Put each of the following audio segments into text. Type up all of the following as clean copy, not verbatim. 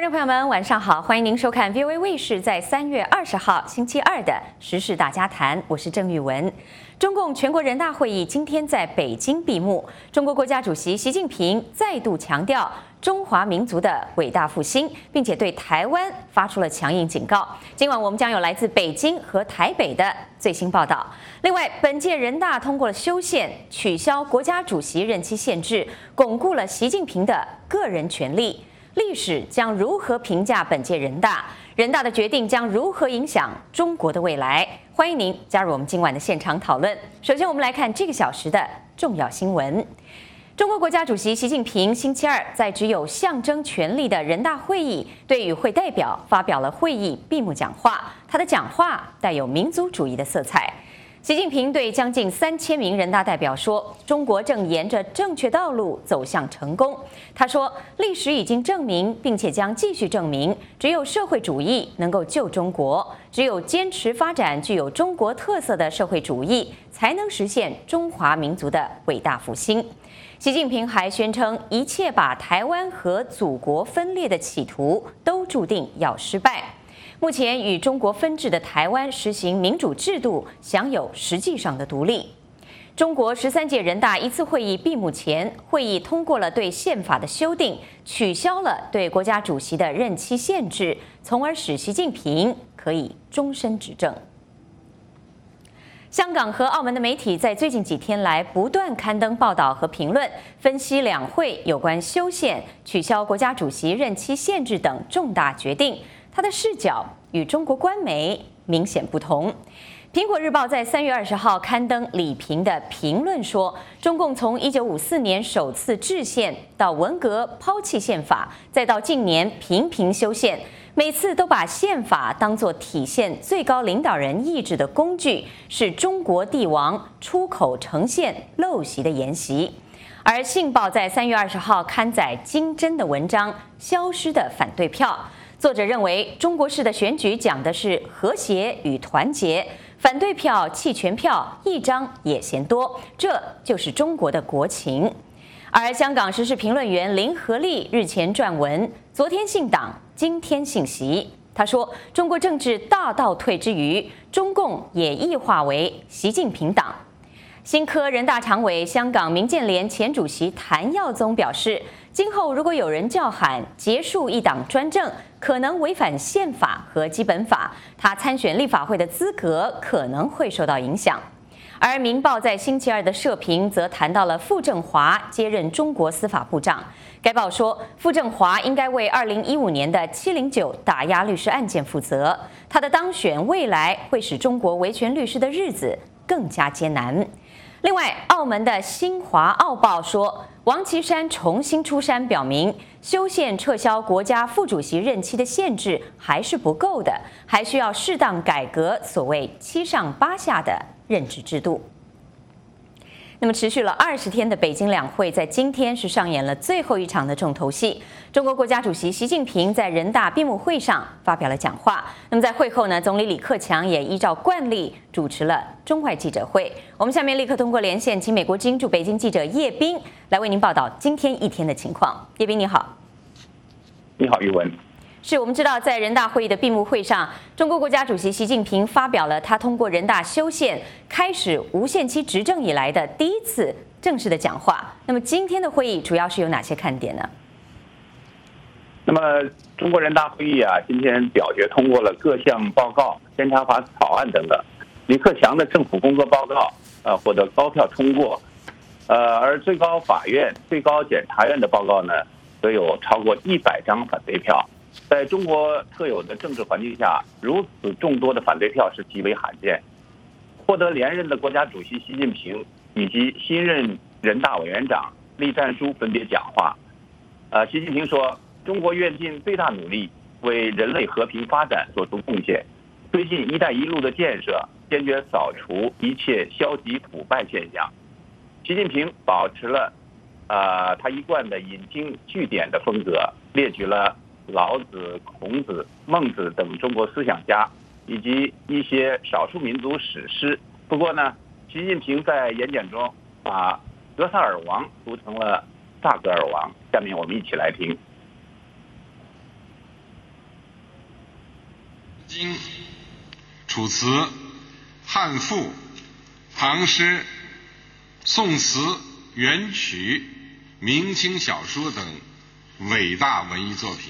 众朋友们，晚上好！欢迎您收看 VOA 卫视在3月20号星期二的时事大家谈，我是郑玉文。中共全国人大会议今天在北京闭幕，中国国家主席习近平再度强调中华民族的伟大复兴，并且对台湾发出了强硬警告。今晚我们将有来自北京和台北的最新报道。另外，本届人大通过了修宪，取消国家主席任期限制，巩固了习近平的个人权利。历史将如何评价本届人大？人大的决定将如何影响中国的未来？欢迎您加入我们今晚的现场讨论。首先，我们来看这个小时的重要新闻。中国国家主席习近平星期二在只有象征权力的人大会议对与会代表发表了会议闭幕讲话，他的讲话带有民族主义的色彩。习近平对将近3000名人大代表说：“中国正沿着正确道路走向成功。”他说：“历史已经证明，并且将继续证明，只有社会主义能够救中国，只有坚持发展具有中国特色的社会主义，才能实现中华民族的伟大复兴。”习近平还宣称，一切把台湾和祖国分裂的企图都注定要失败。目前与中国分治的台湾实行民主制度，享有实际上的独立。中国13届人大一次会议闭幕前，会议通过了对宪法的修订，取消了对国家主席的任期限制，从而使习近平可以终身执政。香港和澳门的媒体在最近几天来不断刊登报道和评论，分析两会有关修宪、取消国家主席任期限制等重大决定。他的视角与中国官媒明显不同。苹果日报在3月20号刊登李平的评论说，中共从1954年首次制宪到文革抛弃宪法，再到近年频频修宪，每次都把宪法当作体现最高领导人意志的工具，是中国帝王出口成宪陋习的沿袭。而《信报》在3月20号刊载金针的文章《消失的反对票》。作者认为，中国式的选举讲的是和谐与团结，反对票、弃权票一张也嫌多，这就是中国的国情。而香港时事评论员林和利日前撰文，昨天信党，今天信习。他说，中国政治大倒退之余，中共也异化为习近平党。新科人大常委、香港民建联前主席谭耀宗表示，今后如果有人叫喊结束一党专政，可能违反宪法和基本法，他参选立法会的资格可能会受到影响。而《明报》在星期二的社评则谈到了傅政华接任中国司法部长。该报说，傅政华应该为2015年的709打压律师案件负责，他的当选未来会使中国维权律师的日子更加艰难。另外，澳门的新华澳报说，王岐山重新出山，表明修宪撤销国家副主席任期的限制还是不够的，还需要适当改革所谓7上8下的任职制度。那么持续了20天的北京两会，在今天是上演了最后一场的重头戏。中国国家主席习近平在人大闭幕会上发表了讲话。那么在会后呢，总理李克强也依照惯例主持了中外记者会。我们下面立刻通过连线，请美国之音驻北京记者叶斌来为您报道今天一天的情况。叶斌你好。 你好，玉文。 是我们知道，在人大会议的闭幕会上，中国国家主席习近平发表了他通过人大修宪开始无限期执政以来的第一次正式的讲话。那么今天的会议主要是有哪些看点呢？ 那么中国人大会议今天表决通过了各项报告、监察法草案等等。李克强的政府工作报告获得高票通过，而最高法院、最高检察院的报告呢，则有超过100张反对票。在中国特有的政治环境下，如此众多的反对票是极为罕见。获得连任的国家主席习近平以及新任人大委员长栗战书分别讲话。习近平说，中国愿尽最大努力为人类和平发展做出贡献，推进“一带一路”的建设，坚决扫除一切消极腐败现象。习近平保持了他一贯的引经据典的风格，列举了老子、孔子、孟子等中国思想家以及一些少数民族史诗。不过呢，习近平在演讲中把格萨尔王读成了萨格尔王。下面我们一起来听。 经、楚辞、汉赋、唐诗、宋词、元曲、明清小说等伟大文艺作品，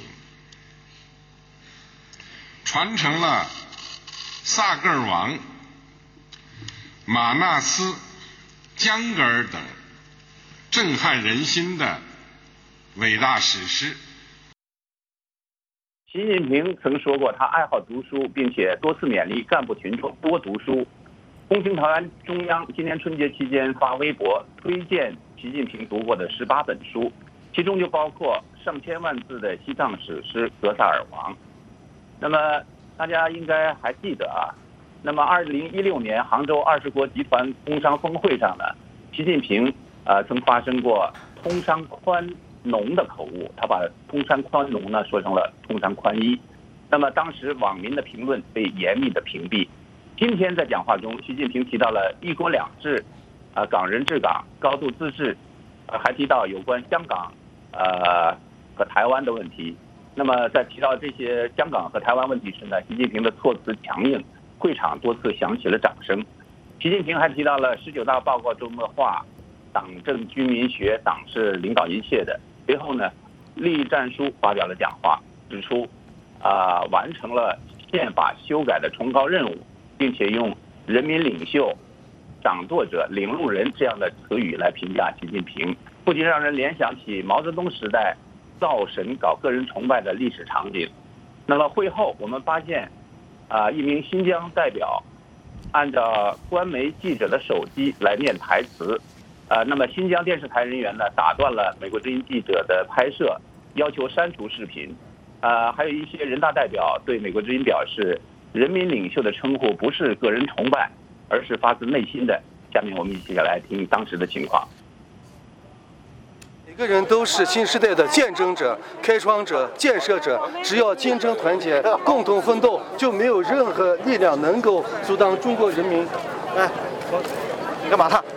传承了萨格尔王、马纳斯、江格尔等震撼人心的伟大史诗。 习近平曾说过，他爱好读书，并且多次勉励干部群众多读书。共青团中央今年春节期间发微博推荐习近平读过的18本书，其中就包括上千万字的西藏史诗《格萨尔王》。那么大家应该还记得啊，那么2016年杭州20国集团工商峰会上呢，习近平曾发生过通商宽农的口误，他把通商宽农呢说成了通商宽衣。那么当时网民的评论被严密的屏蔽。今天在讲话中，习近平提到了一国两制，港人治港、高度自治，还提到有关香港和台湾的问题。那么在提到这些香港和台湾问题时呢，习近平的措辞强硬，会场多次响起了掌声。习近平还提到了19大报告中的话，党政军民学，党是领导一切的。随后呢，栗战书发表了讲话，指出完成了宪法修改的崇高任务，并且用人民领袖、掌舵者、领路人这样的词语来评价习近平，不仅让人联想起毛泽东时代造神搞个人崇拜的历史场景。那么会后我们发现一名新疆代表按照官媒记者的手机来念台词，那么新疆电视台人员呢打断了美国之音记者的拍摄，要求删除视频。还有一些人大代表对美国之音表示，人民领袖的称呼不是个人崇拜，而是发自内心的。下面我们一起来听当时的情况。 每个人都是新时代的见证者、开创者、建设者。只要精诚团结、共同奋斗，就没有任何力量能够阻挡中国人民。哎，你干嘛他？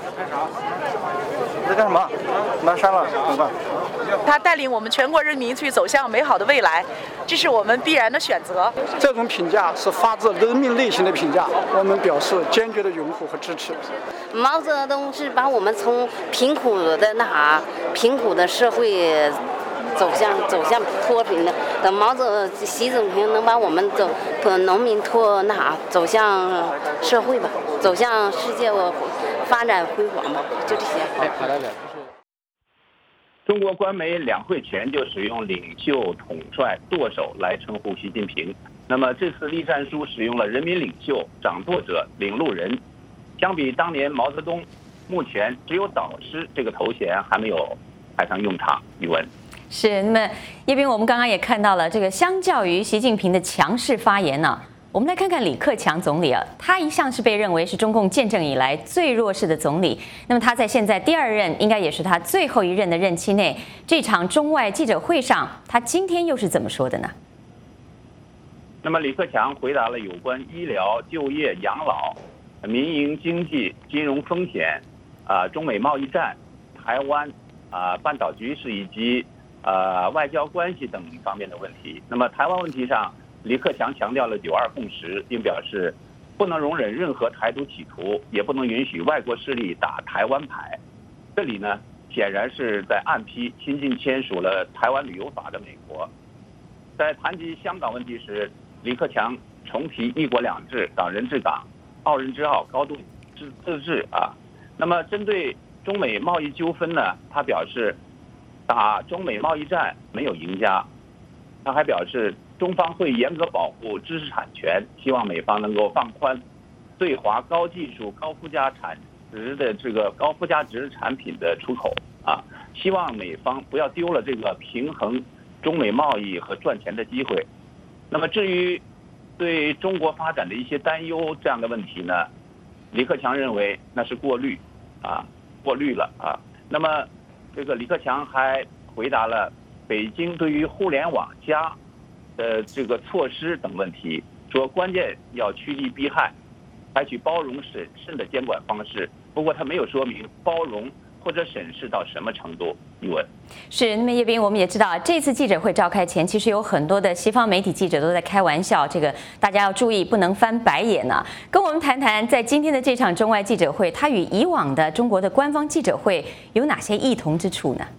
你在干什么？拿删了，怎么办？ 他带领我们全国人民去走向美好的未来，这是我们必然的选择。 这种评价是发自人民内心的评价，我们表示坚决的拥护和支持。 毛泽东是把我们从贫苦的社会走向脱贫的。等习近平能把我们农民走向社会吧，走向世界发展辉煌吧，就这些。 好的。 中国官媒两会前就使用领袖、统帅、舵手来称呼习近平。那么这次栗战书使用了人民领袖、掌舵者、领路人。相比当年毛泽东，目前只有导师这个头衔还没有派上用场。宇文是，那么叶斌，我们刚刚也看到了，这个相较于习近平的强势发言呢，我们来看看李克强总理啊，他一向是被认为是中共建政以来最弱势的总理。那么他在现在第2任，应该也是他最后一任的任期内，这场中外记者会上，他今天又是怎么说的呢？ 那么李克强回答了有关医疗、就业、养老、民营经济、金融风险、中美贸易战、台湾半岛局势以及外交关系等方面的问题。那么台湾问题上，李克强强调了9·2共识，并表示不能容忍任何台独企图，也不能允许外国势力打台湾牌。这里呢，显然是在暗批新近签署了台湾旅游法的美国。在谈及香港问题时，李克强重提一国两制、港人治港、澳人治澳、高度自治啊。那么针对中美贸易纠纷呢，他表示打中美贸易战没有赢家。他还表示中方会严格保护知识产权，希望美方能够放宽对华高技术、高附加值产品的出口啊，希望美方不要丢了这个平衡中美贸易和赚钱的机会。那么至于对中国发展的一些担忧这样的问题呢，李克强认为那是过滤了啊。那么这个李克强还回答了北京对于互联网加的这个措施等问题，说关键要趋利避害，采取包容审慎的监管方式。不过他没有说明包容或者审视到什么程度？一文是，那么叶斌，我们也知道，这次记者会召开前，其实有很多的西方媒体记者都在开玩笑，这个大家要注意，不能翻白眼呢。跟我们谈谈，在今天的这场中外记者会，它与以往的中国的官方记者会有哪些异同之处呢？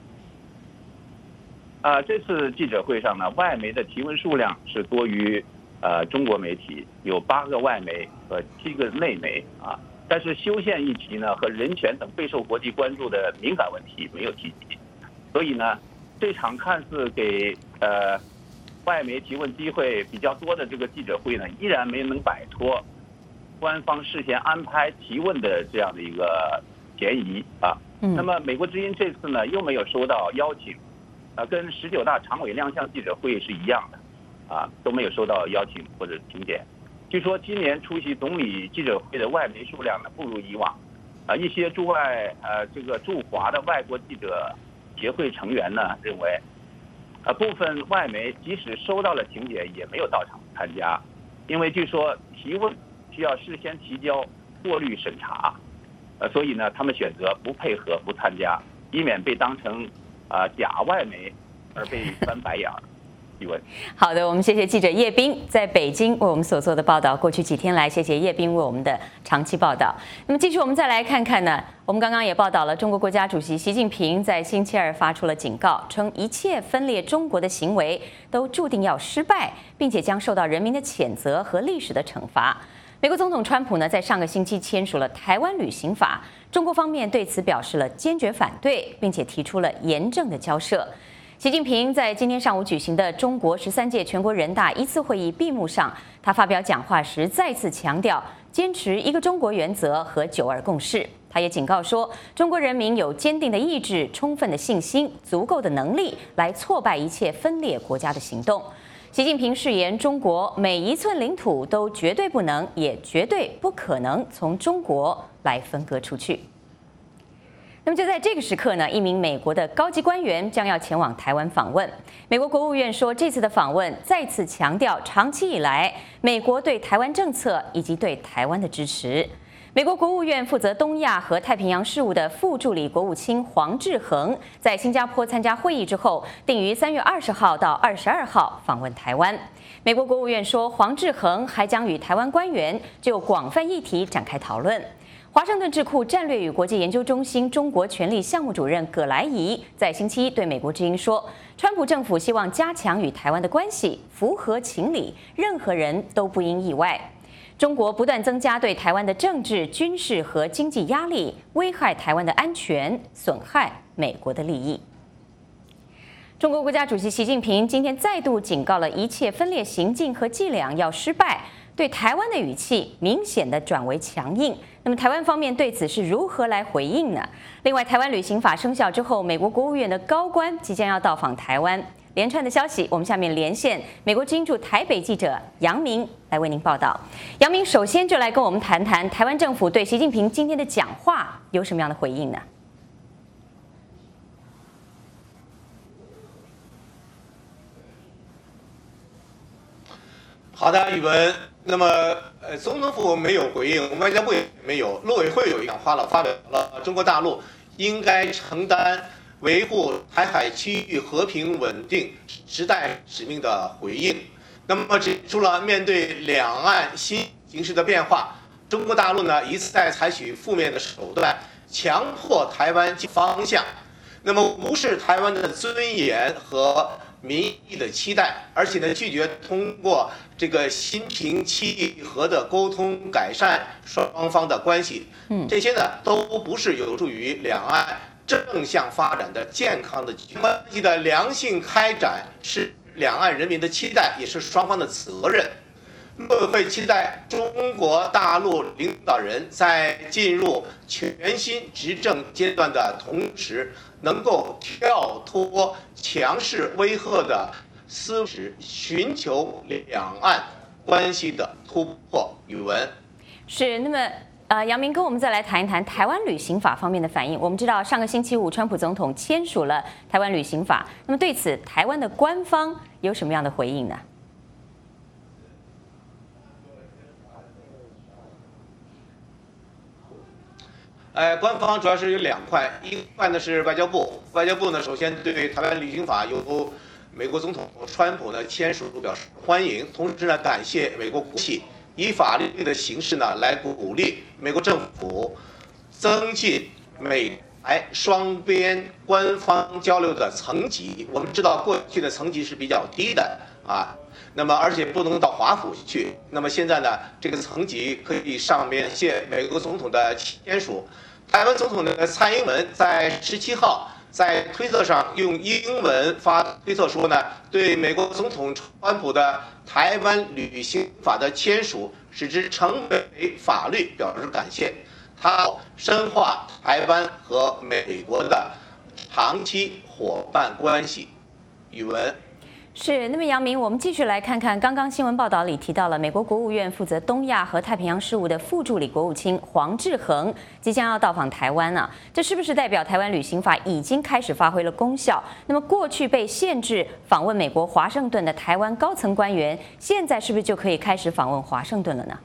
这次记者会上呢，外媒的提问数量是多于中国媒体，有8个外媒和7个内媒啊。但是修宪议题呢和人权等备受国际关注的敏感问题没有提及，所以呢，这场看似给外媒提问机会比较多的这个记者会呢，依然没能摆脱官方事先安排提问的这样的一个嫌疑啊。那么美国之音这次呢又没有收到邀请，跟19大常委亮相记者会是一样的，啊都没有收到邀请或者请柬。据说今年出席总理记者会的外媒数量呢不如以往，一些驻华的外国记者协会成员呢认为，部分外媒即使收到了请柬也没有到场参加，因为据说提问需要事先提交过滤审查，所以呢他们选择不配合不参加，以免被当成假外媒而被翻白眼。 好的，我们谢谢记者叶斌在北京为我们所做的报道。过去几天来，谢谢叶斌为我们的长期报道。那么继续，我们再来看看呢，我们刚刚也报道了，中国国家主席习近平在星期二发出了警告，称一切分裂中国的行为都注定要失败，并且将受到人民的谴责和历史的惩罚。美国总统川普呢，在上个星期签署了台湾旅行法，中国方面对此表示了坚决反对，并且提出了严正的交涉。习近平在今天上午举行的中国13届全国人大一次会议闭幕上，他发表讲话时再次强调坚持一个中国原则和9·2共识。他也警告说，中国人民有坚定的意志、充分的信心、足够的能力来挫败一切分裂国家的行动。习近平誓言，中国每一寸领土都绝对不能，也绝对不可能从中国来分割出去。那么就在这个时刻呢，一名美国的高级官员将要前往台湾访问。美国国务院说，这次的访问再次强调长期以来美国对台湾政策以及对台湾的支持。美国国务院负责东亚和太平洋事务的副助理国务卿黄志恒在新加坡参加会议之后，定于3月20号到22号访问台湾。美国国务院说，黄志恒还将与台湾官员就广泛议题展开讨论。华盛顿智库战略与国际研究中心中国权力项目主任葛莱仪在星期一对美国之音说，川普政府希望加强与台湾的关系，符合情理，任何人都不应意外。中国不断增加对台湾的政治、军事和经济压力，危害台湾的安全，损害美国的利益。中国国家主席习近平今天再度警告了一切分裂行径和伎俩要失败，对台湾的语气明显的转为强硬。那么台湾方面对此是如何来回应呢？另外，台湾旅行法生效之后，美国国务院的高官即将要到访台湾，连串的消息，我们下面连线美国之音驻台北记者杨明来为您报道。杨明，首先就来跟我们谈谈台湾政府对习近平今天的讲话有什么样的回应呢？ 好的，宇文。那么，总统府没有回应，外交部也没有，陆委会有讲话了，发表了中国大陆应该承担维护台海区域和平稳定时代使命的回应。那么指出了面对两岸新形势的变化，中国大陆呢一再采取负面的手段，强迫台湾方向，那么无视台湾的尊严和民意的期待，而且呢拒绝通过这个心平气和的沟通改善双方的关系。这些呢都不是有助于两岸正向发展的健康的关系的良性开展，是两岸人民的期待，也是双方的责任。陆委会期待中国大陆领导人在进入全新执政阶段的同时，能够跳脱强势威吓的思维，寻求两岸关系的突破。宇文是那么。杨明跟我们再来谈一谈台湾旅行法方面的反应。我们知道上个星期五，川普总统签署了台湾旅行法，那么对此台湾的官方有什么样的回应呢？ 官方主要是有2块，一块呢是外交部，外交部呢首先对台湾旅行法由美国总统川普呢签署表示欢迎，同时呢感谢美国国会以法律的形式呢来鼓励美国政府增进美台双边官方交流的层级。我们知道过去的层级是比较低的啊，那么而且不能到华府去。那么现在呢，这个层级可以上面谢美国总统的签署。台湾总统的蔡英文在17号在推特上用英文发推特说呢，对美国总统川普的台湾旅行法的签署使之成为法律表示感谢。他深化台湾和美国的长期伙伴关系。语文。 是，那么杨明，我们继续来看看刚刚新闻报道里提到了美国国务院负责东亚和太平洋事务的副助理国务卿黄志恒即将要到访台湾啊，这是不是代表台湾旅行法已经开始发挥了功效？那么过去被限制访问美国华盛顿的台湾高层官员，现在是不是就可以开始访问华盛顿了呢？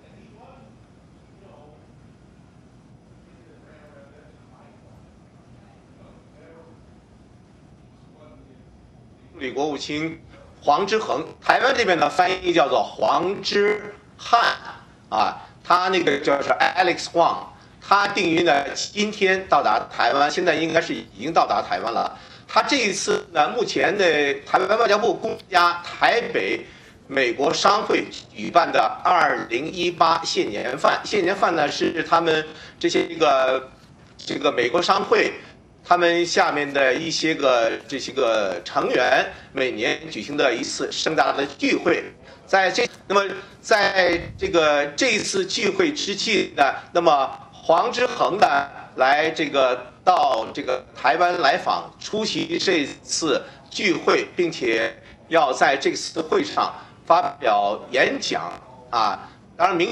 助理国务卿黄之恒，台湾这边的翻译叫做黄之汉啊，他那个叫是 Alex Huang， 他定于呢今天到达台湾，现在应该是已经到达台湾了。他这一次呢，目前的台湾外交部公家台北美国商会举办的2018谢年饭，谢年饭呢是他们这个美国商会。他们下面的这些个成员每年举行的一次盛大的聚会，那么在这一次聚会之际呢，那么黄之恒呢来到台湾来访，出席这次聚会，并且要在这次会上发表演讲啊。当然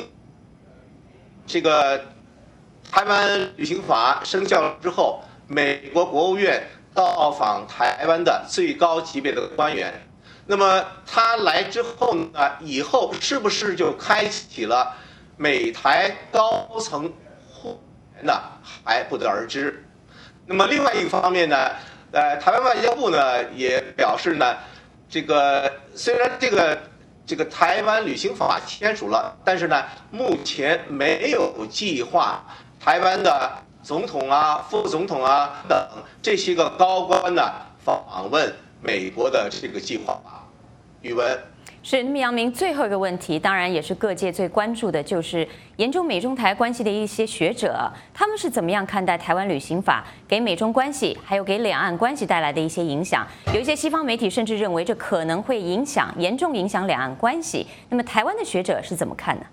台湾旅行法生效之后。美国国务院到访台湾的最高级别的官员，那么他来之后呢，以后是不是就开启了美台高层互联呢？还不得而知。那么另外一个方面呢，台湾外交部呢也表示呢，虽然这个台湾旅行法签署了，但是呢，目前没有计划台湾的总统啊、副总统啊等这些个高官呢访问美国的这个计划。语文是，那么杨明，最后一个问题，当然也是各界最关注的，就是研究美中台关系的一些学者，他们是怎么样看待台湾旅行法给美中关系还有给两岸关系带来的一些影响？有一些西方媒体甚至认为这可能会严重影响两岸关系。那么台湾的学者是怎么看呢？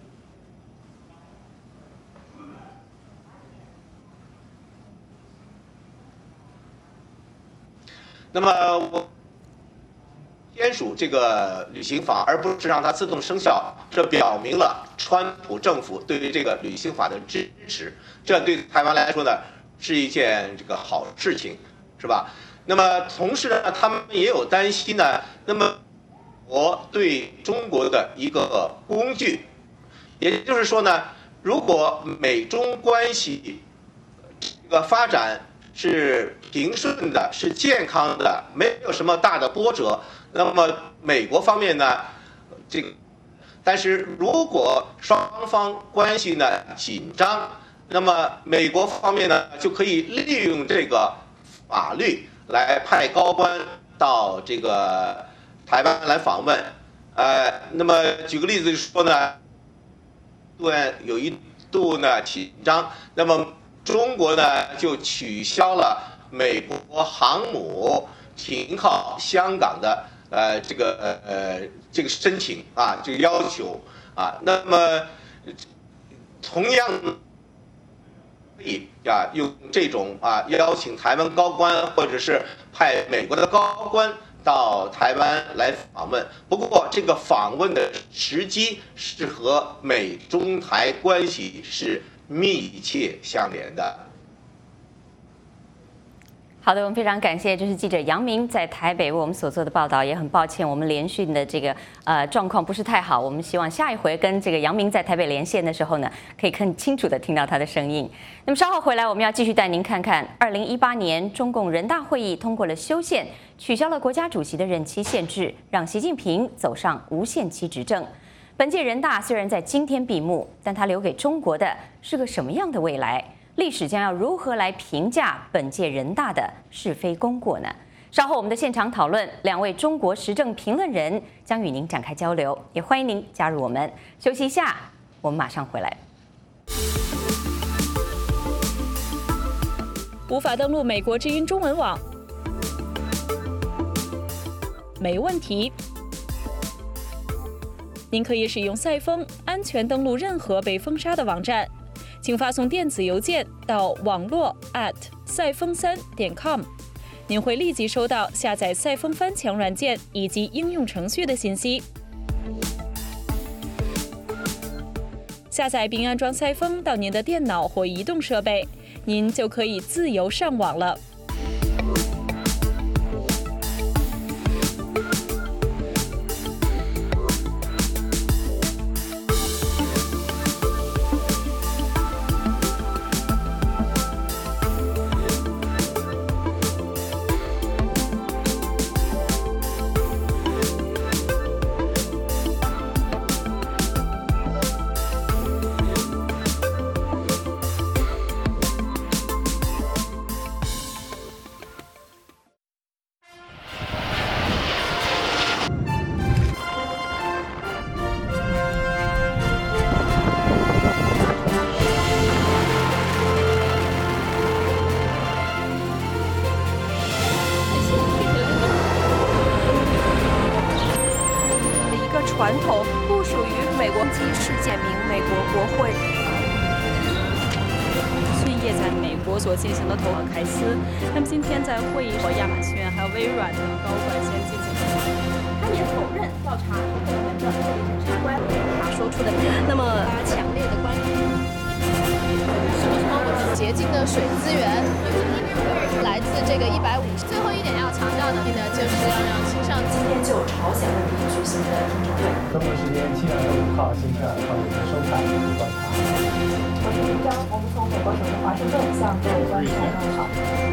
那么我签署这个旅行法，而不是让它自动生效，这表明了川普政府对于这个旅行法的支持，这对台湾来说呢是一件好事情，是吧？那么同时呢，他们也有担心呢，那么我对中国的一个工具，也就是说呢，如果美中关系发展是平顺的，是健康的，没有什么大的波折。那么美国方面呢，但是如果双方关系呢紧张，那么美国方面呢就可以利用这个法律来派高官到台湾来访问。那么举个例子就是说呢，有一度呢紧张，那么中国呢就取消了美国航母停靠香港的这个申请啊，这个要求啊。那么同样可以用这种邀请台湾高官或者是派美国的高官到台湾来访问。不过这个访问的时机是和美中台关系是密切相连的。 好的，我们非常感谢，这是记者杨明在台北为我们所做的报道。也很抱歉，我们连讯的这个状况不是太好。我们希望下一回跟这个杨明在台北连线的时候呢，可以更清楚的听到他的声音。那么稍后回来，我们要继续带您看看2018年中共人大会议通过了修宪，取消了国家主席的任期限制，让习近平走上无限期执政。本届人大虽然在今天闭幕，但它留给中国的是个什么样的未来？历史将要如何来评价本届人大的是非功过呢？稍后我们的现场讨论，2位中国时政评论人将与您展开交流，也欢迎您加入我们。休息一下，我们马上回来。 无法登录美国之音中文网，没问题。您可以使用赛风安全登录任何被封杀的网站。请发送电子邮件到网络@赛风3.com， 您会立即收到下载赛风翻墙软件以及应用程序的信息。下载并安装赛风到您的电脑或移动设备，您就可以自由上网了。 传统不属于美国机事件名美国国会。孙叶在美国所进行的投凯斯，那么今天在会议和亚马逊还有微软的高管先进行。 他也否认调查部门的检察官他说出的， 那么强烈的关注洁净的水资源，来自这个150。最后一点要强调的呢，就是要让青少年。 今天就朝鲜问题举行的听证会。 中国时间7月5号星期2上午的收看与观察。 我是林章，我们从美国首都华盛顿向各位观众问好。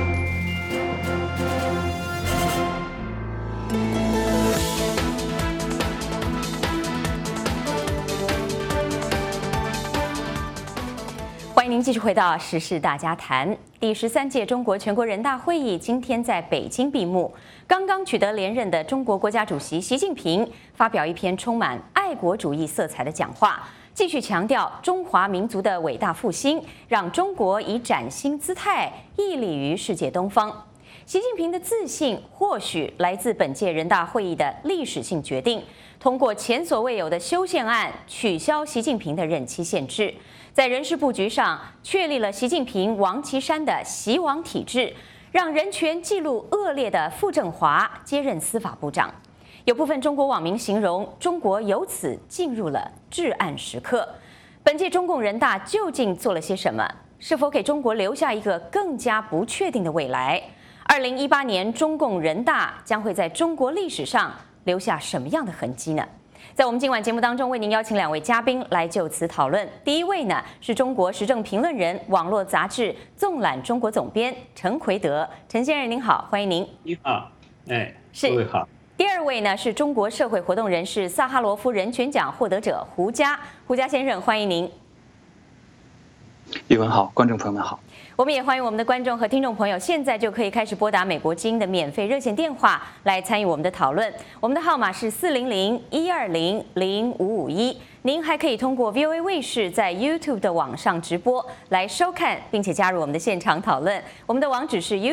欢迎您继续回到《时事大家谈》。第13届中国全国人大会议今天在北京闭幕。刚刚取得连任的中国国家主席习近平发表一篇充满爱国主义色彩的讲话，继续强调中华民族的伟大复兴，让中国以崭新姿态屹立于世界东方。习近平的自信或许来自本届人大会议的历史性决定，通过前所未有的修宪案取消习近平的任期限制。在人事布局上，确立了习近平、王岐山的习王体制，让人权记录恶劣的傅政华接任司法部长。有部分中国网民形容，中国由此进入了至暗时刻。本届中共人大究竟做了些什么？是否给中国留下一个更加不确定的未来？2018年中共人大将会在中国历史上留下什么样的痕迹呢？在我们今晚节目当中，为您邀请2位嘉宾来就此讨论。第一位呢是中国时政评论人、网络杂志《纵览中国》总编陈奎德，陈先生您好，欢迎您。 你好， 是各位好。 第2位呢是中国社会活动人士、萨哈罗夫人权奖获得者胡佳，胡佳先生，欢迎您。 玉文好，观众朋友们好。 我们也欢迎我们的观众和听众朋友，现在就可以开始拨打美国之音的免费热线电话来参与我们的讨论。我们的号码是400-120-0551。您还可以通过 VOA 卫视在 YouTube 的网上直播来收看，并且加入我们的现场讨论。我们的网址是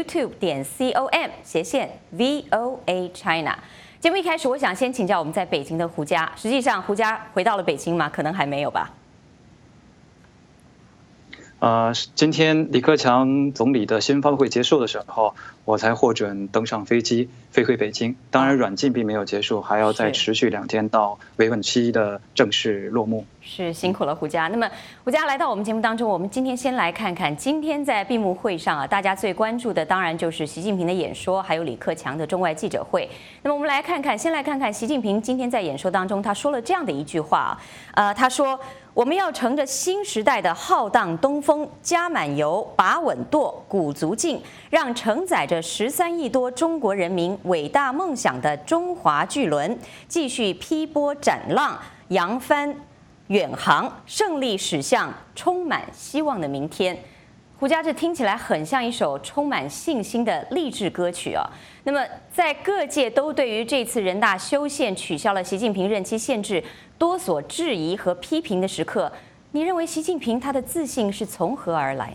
youtube.com/VOA China。节目一开始，我想先请教我们在北京的胡佳。实际上，胡佳回到了北京吗？可能还没有吧。 今天李克强总理的新闻发布会结束的时候，我才获准登上飞机飞回北京。当然，软禁并没有结束，还要再持续2天到维稳期的正式落幕。 是辛苦了胡佳。那么胡佳来到我们节目当中，我们今天先来看看今天在闭幕会上大家最关注的当然就是习近平的演说，还有李克强的中外记者会。那么我们先来看看习近平今天在演说当中他说了这样的一句话他说：“我们要乘着新时代的浩荡东风，加满油，把稳舵，鼓足劲，让承载着13亿多中国人民伟大梦想的中华巨轮继续劈波斩浪，扬帆远航，胜利驶向充满希望的明天。”胡佳，这听起来很像一首充满信心的励志歌曲那么，在各界都对于这次人大修宪取消了习近平任期限制多所质疑和批评的时刻，你认为习近平他的自信是从何而来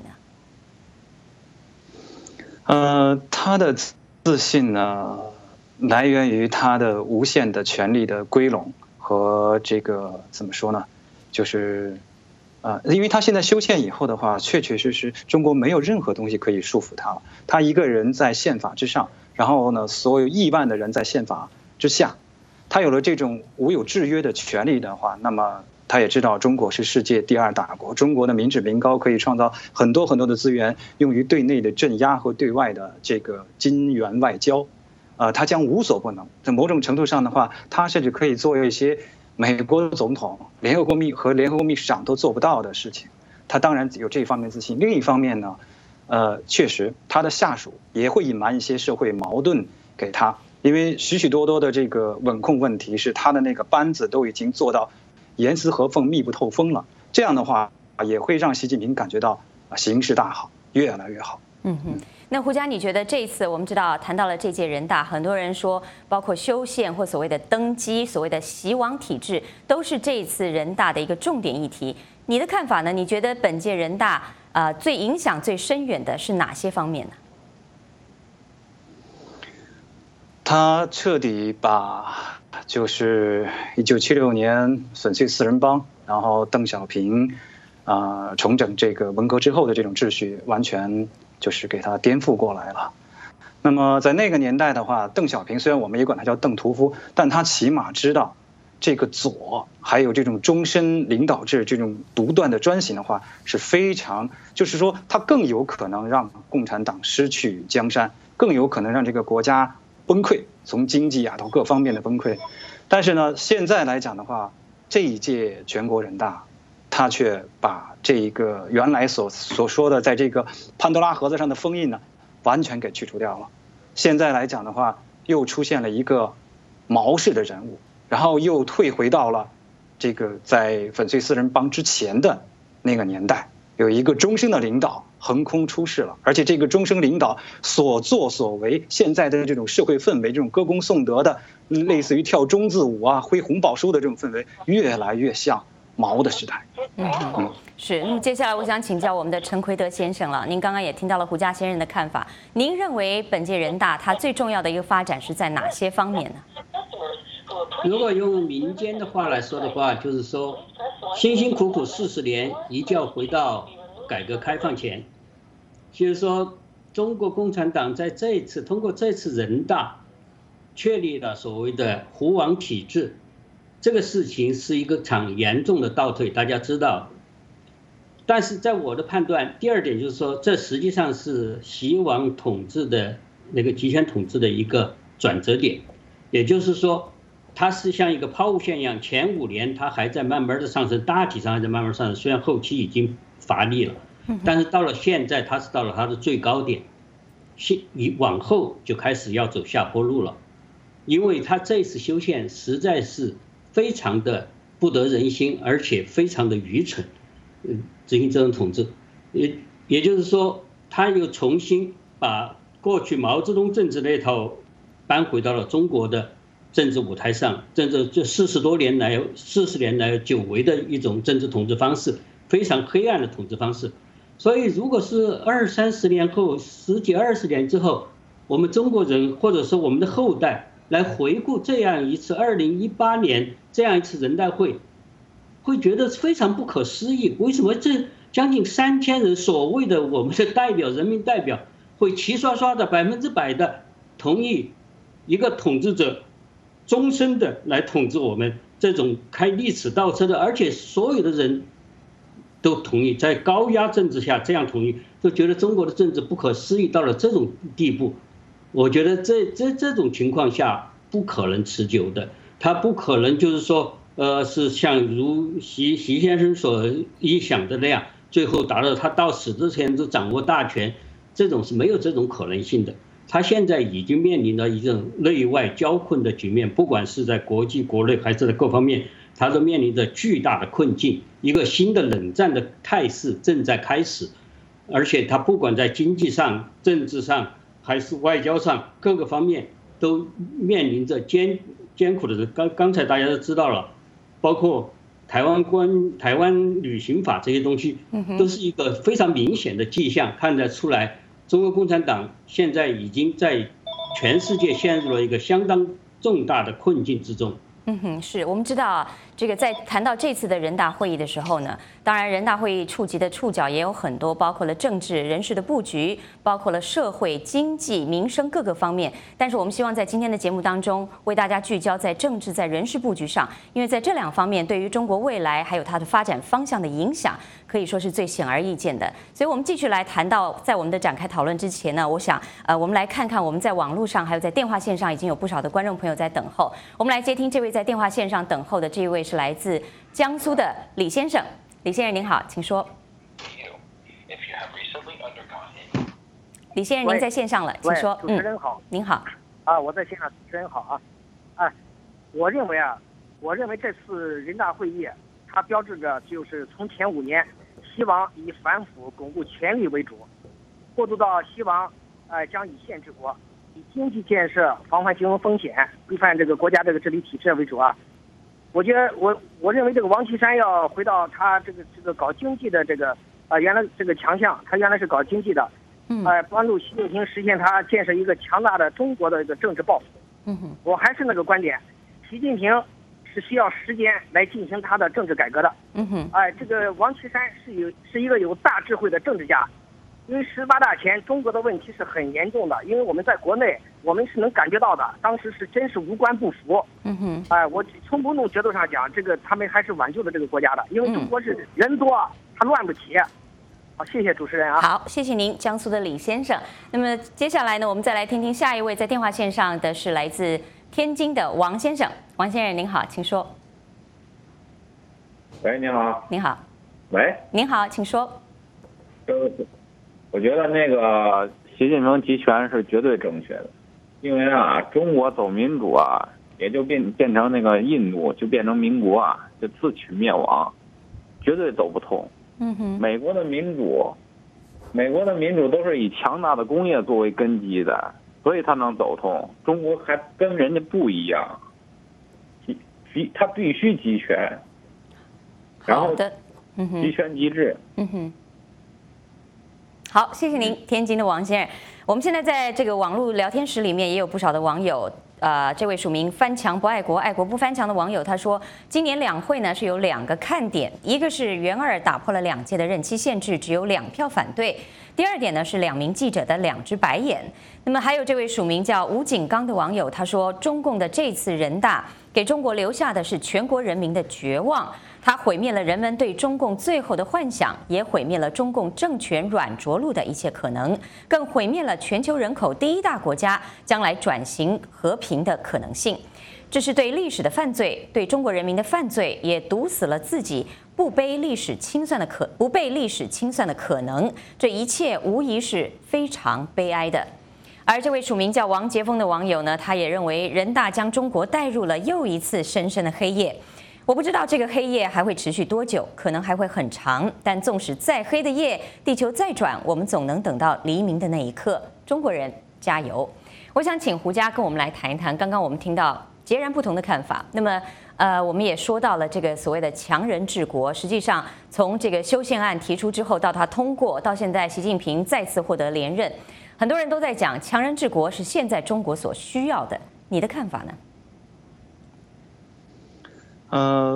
呢？他的自信呢，来源于他的无限的权力的归拢和这个怎么说呢？就是因为他现在修宪以后的话，确确实实中国没有任何东西可以束缚他了。他一个人在宪法之上，然后呢，所有亿万的人在宪法之下，他有了这种无有制约的权利的话，那么他也知道中国是世界第2大国，中国的民脂民膏可以创造很多很多的资源，用于对内的镇压和对外的这个金元外交，他将无所不能。在某种程度上的话，他甚至可以做一些美国总统、联合国秘书长都做不到的事情。他当然有这方面自信。另一方面呢，确实他的下属也会隐瞒一些社会矛盾给他，因为许许多多的这个稳控问题是他的那个班子都已经做到严丝合缝、密不透风了。这样的话也会让习近平感觉到形势大好，越来越好。 那胡佳，你觉得这一次我们知道谈到了这届人大，很多人说包括修宪或所谓的登基、所谓的习王体制，都是这一次人大的一个重点议题。你的看法呢？你觉得本届人大最影响最深远的是哪些方面呢？ 他彻底把就是1976年粉碎4人帮，然后邓小平重整这个文革之后的这种秩序，完全就是给他颠覆过来了。那么在那个年代的话，邓小平虽然我们也管他叫邓屠夫，但他起码知道这个左还有这种终身领导制这种独断的专行的话是非常，就是说他更有可能让共产党失去江山，更有可能让这个国家崩溃，从经济到各方面的崩溃。但是呢，现在来讲的话，这一届全国人大他却把这一个原来所说的在这个潘多拉盒子上的封印呢，完全给去除掉了。现在来讲的话，又出现了一个毛氏的人物，然后又退回到了这个在粉碎4人帮之前的那个年代，有一个终身的领导横空出世了，而且这个终身领导所作所为，现在的这种社会氛围，这种歌功颂德的，类似于跳中字舞挥红宝书的这种氛围，越来越像毛的时代。 是。那么接下来我想请教我们的陈奎德先生了。您刚刚也听到了胡佳先生的看法，您认为本届人大它最重要的一个发展是在哪些方面呢？ 如果用民间的话来说的话，就是说辛辛苦苦40年，一觉回到改革开放前。就是说中国共产党在这一次通过这次人大确立了所谓的胡王体制，这个事情是一个场严重的倒退，大家知道。但是在我的判断，第二点就是说，这实际上是习王统治的那个集权统治的一个转折点，也就是说，它是像一个抛物线一样，前5年它还在慢慢的上升，大体上还在慢慢上升，虽然后期已经乏力了，但是到了现在，它是到了它的最高点，往后就开始要走下坡路了，因为它这次修宪实在是非常的不得人心，而且非常的愚蠢。执行这种统治，也就是说，他又重新把过去毛泽东政治那套搬回到了中国的政治舞台上，这40年来久违的一种政治统治方式，非常黑暗的统治方式。所以，如果是20-30年后，10几20年之后，我们中国人或者说我们的后代来回顾这样一次2018年这样一次人大会，会觉得非常不可思议。为什么这将近3000人所谓的我们的代表、人民代表，会齐刷刷的100%的同意一个统治者终身的来统治我们，这种开历史倒车的，而且所有的人都同意，在高压政治下这样同意，就觉得中国的政治不可思议到了这种地步。我觉得这种情况下不可能持久的，他不可能就是说是像如习先生所臆想的那样，最后达到他到死之前就掌握大权，这种是没有这种可能性的。他现在已经面临了一种内外交困的局面，不管是在国际、国内还是在各方面，他都面临着巨大的困境。一个新的冷战的态势正在开始，而且他不管在经济上、政治上还是外交上各个方面，都面临着艰苦的。刚才大家都知道了，包括台湾旅行法这些东西，都是一个非常明显的迹象，看得出来。中国共产党现在已经在全世界陷入了一个相当重大的困境之中。 是我们知道这个在谈到这次的人大会议的时候呢，当然人大会议触及的触角也有很多，包括了政治人事的布局，包括了社会、经济、民生各个方面。但是我们希望在今天的节目当中为大家聚焦在政治、在人事布局上，因为在这2方面对于中国未来还有它的发展方向的影响，可以说是最显而易见的。所以我们继续来谈到，在我们的展开讨论之前呢，我想我们来看看我们在网络上还有在电话线上已经有不少的观众朋友在等候，我们来接听这位在电话线上等候的这一位是来自江苏的李先生。李先生您好，请说。李先生您在线上了，请说。 主持人好。 您好。 我在线上，主持人好啊。我认为这次人大会议它标志着就是从前5年希望以反腐巩固权力为主，过渡到希望将以宪治国，以经济建设防范金融风险，规范这个国家这个治理体制为主啊。我觉得我认为这个王岐山要回到他这个搞经济的这个原来这个强项，他原来是搞经济的，帮助习近平实现他建设一个强大的中国的一个政治抱负。我还是那个观点，习近平是需要时间来进行他的政治改革的。这个王岐山是一个有大智慧的政治家。因为18大前中国的问题是很严重的，因为我们在国内我们是能感觉到的，当时是真是无官不腐。我从某种角度上讲，这个他们还是挽救了这个国家的，因为中国是人多，他乱不起。好，谢谢主持人啊。 好，谢谢您，江苏的李先生。那么接下来呢，我们再来听听下一位在电话线上的是来自天津的王先生。王先生您好，请说。 喂，您好。 您好。 喂。 您好，请说。 我觉得那个习近平集权是绝对正确的，因为中国走民主也就变成那个印度就变成民国就自取灭亡，绝对走不通。美国的民主都是以强大的工业作为根基的，所以它能走通。中国还跟人家不一样，它必须集权，然后集权机制。 好，谢谢您，天津的王先生。我们现在在这个网络聊天室里面也有不少的网友，这位署名翻墙不爱国，爱国不翻墙的网友他说，今年两会呢是有2个看点，一个是袁2打破了2届的任期限制，只有2票反对；第2点呢是2名记者的2只白眼。那么还有这位署名叫吴景刚的网友，他说，中共的这次人大给中国留下的是全国人民的绝望。它毁灭了人们对中共最后的幻想，也毁灭了中共政权软着陆的一切可能，更毁灭了全球人口第1大国家将来转型和平的可能性。这是对历史的犯罪，对中国人民的犯罪，也堵死了自己不被历史清算的可能。这一切无疑是非常悲哀的。而这位署名叫王杰峰的网友呢，他也认为人大将中国带入了又一次深深的黑夜。我不知道这个黑夜还会持续多久，可能还会很长。但纵使再黑的夜，地球再转，我们总能等到黎明的那一刻。中国人加油！我想请胡佳跟我们来谈一谈，刚刚我们听到截然不同的看法。那么，我们也说到了这个所谓的强人治国。实际上，从这个修宪案提出之后，到它通过，到现在习近平再次获得连任，很多人都在讲强人治国是现在中国所需要的。你的看法呢？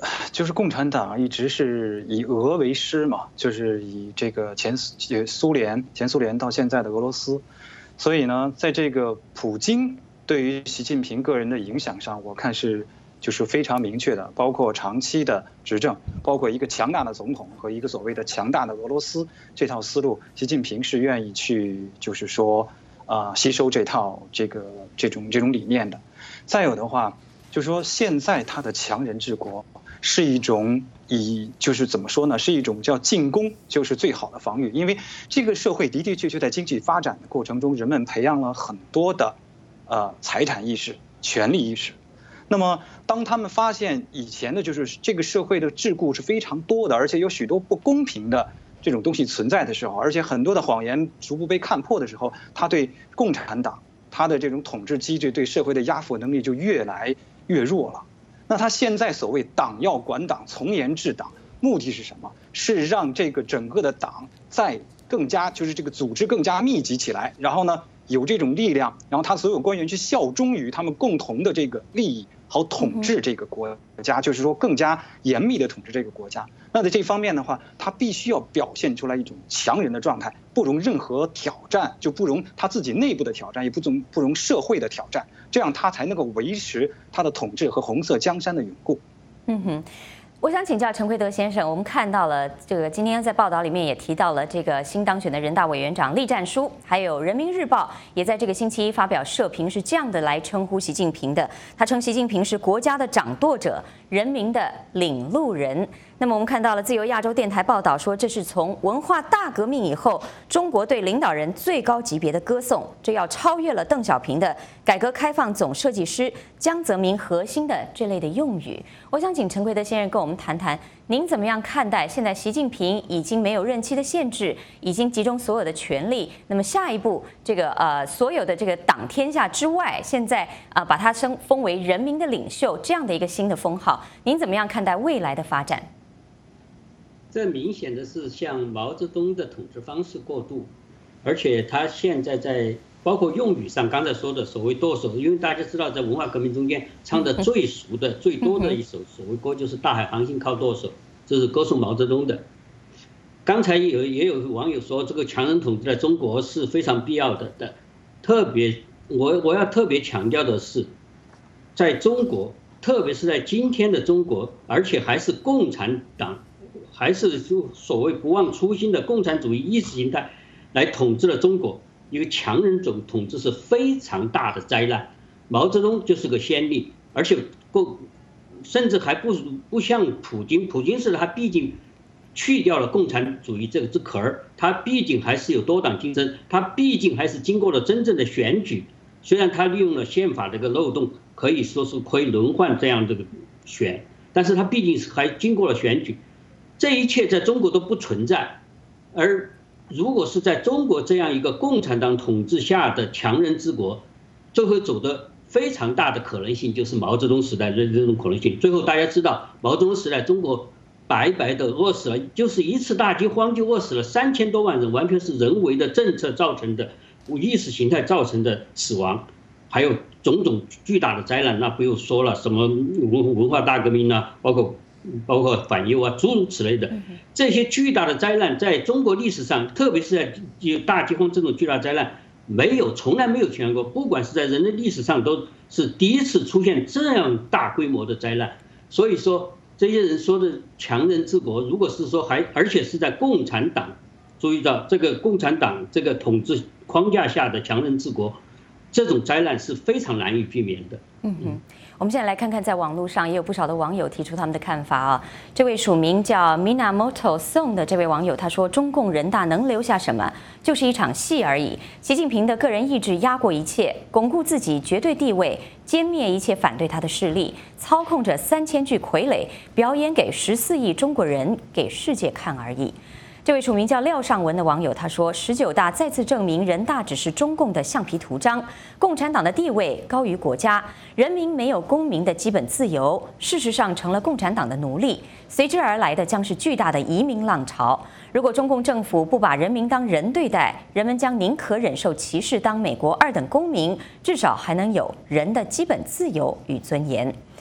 就是共产党一直是以俄为师嘛，就是以这个前苏联到现在的俄罗斯，所以呢，在这个普京对于习近平个人的影响上，我看就是非常明确的，包括长期的执政，包括一个强大的总统和一个所谓的强大的俄罗斯这套思路，习近平是愿意去就是说吸收这套这种理念的。再有的话，就是说现在他的强人治国是一种就是怎么说呢，是一种叫进攻就是最好的防御，因为这个社会的的确确在经济发展的过程中，人们培养了很多的财产意识、权利意识。那么当他们发现以前的就是这个社会的桎梏是非常多的，而且有许多不公平的这种东西存在的时候，而且很多的谎言逐步被看破的时候，他对共产党他的这种统治机制对社会的压迫能力就越来越弱了。那他现在所谓党要管党，从严治党，目的是什么？是让这个整个的党在更加就是这个组织更加密集起来，然后呢有这种力量，然后他所有官员去效忠于他们共同的这个利益，好统治这个国家，就是说更加严密的统治这个国家。那在这方面的话，他必须要表现出来一种强人的状态，不容任何挑战，就不容他自己内部的挑战，也不容社会的挑战，这样他才能够维持他的统治和红色江山的永固。 我想请教陈奎德先生，我们看到了这个今天在报道里面也提到了这个新当选的人大委员长栗战书，还有人民日报也在这个星期一发表社评，是这样的来称呼习近平的，他称习近平是国家的掌舵者，人民的领路人。那么我们看到了自由亚洲电台报道说，这是从文化大革命以后中国对领导人最高级别的歌颂，这要超越了邓小平的改革开放总设计师江泽民核心的这类的用语。我想请陈奎德先生跟我们谈谈，您怎么样看待现在习近平已经没有任期的限制，已经集中所有的权力，那么下一步这个所有的这个党天下之外，现在把他封为人民的领袖这样的一个新的封号，您怎么样看待未来的发展？ 这明显的是向毛泽东的统治方式过渡，而且他现在在包括用语上，刚才说的所谓舵手，因为大家知道在文化革命中间唱的最熟的、最多的一首所谓歌就是《大海航行靠舵手》，这是歌颂毛泽东的。刚才也有网友说，这个强人统治在中国是非常必要的。特别我要特别强调的是，在中国，特别是在今天的中国，而且还是共产党。还是就所谓不忘初心的共产主义意识形态来统治了中国，一个强人种统治是非常大的灾难。毛泽东就是个先例，而且甚至还不像普京，普京是他毕竟去掉了共产主义这个壳儿，他毕竟还是有多党竞争，他毕竟还是经过了真正的选举，虽然他利用了宪法这个漏洞，可以说是可以轮换这样这个选，但是他毕竟是还经过了选举。这一切在中国都不存在，而如果是在中国这样一个共产党统治下的强人治国，最后走的非常大的可能性就是毛泽东时代的这种可能性。最后大家知道，毛泽东时代中国白白的饿死了，就是一次大饥荒就饿死了3000多万人，完全是人为的政策造成的，意识形态造成的死亡，还有种种巨大的灾难，那不用说了，什么文化大革命啊，包括反右啊，诸如此类的，这些巨大的灾难，在中国历史上，特别是在大饥荒这种巨大灾难，从来没有出现过，不管是在人类历史上，都是第一次出现这样大规模的灾难。所以说，这些人说的强人治国，如果是说而且是在共产党，注意到这个共产党这个统治框架下的强人治国，这种灾难是非常难以避免的。 我们现在来看看，在网络上也有不少的网友提出他们的看法啊。这位署名叫 Minamoto Song 的这位网友他说，中共人大能留下什么？就是一场戏而已。习近平的个人意志压过一切，巩固自己绝对地位，歼灭一切反对他的势力，操控着3000具傀儡，表演给14亿中国人，给世界看而已。这位署名叫廖尚文的网友他说，19大再次证明人大只是中共的橡皮图章，共产党的地位高于国家，人民没有公民的基本自由，事实上成了共产党的奴隶，随之而来的将是巨大的移民浪潮。如果中共政府不把人民当人对待，人们将宁可忍受歧视，当美国2等公民，至少还能有人的基本自由与尊严。